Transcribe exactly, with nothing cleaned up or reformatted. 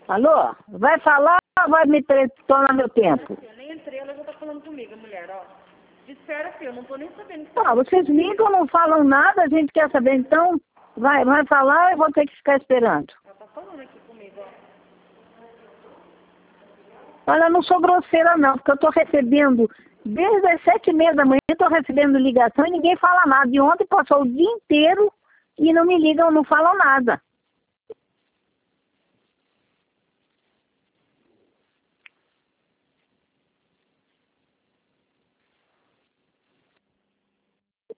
Alô? Vai falar ou vai me tre- tomar meu tempo? Eu nem entrei, ela já tá falando comigo, a mulher, ó. Espera, filho, eu não tô nem sabendo o que tá Ah, vocês ligam, não falam nada, a gente quer saber, então vai, vai falar e vou ter que ficar esperando. Ela tá falando aqui comigo, ó. Olha, eu não sou grosseira não, porque eu estou recebendo, desde as sete e meia da manhã, estou recebendo ligação e ninguém fala nada. E ontem passou o dia inteiro e não me ligam, não falam nada.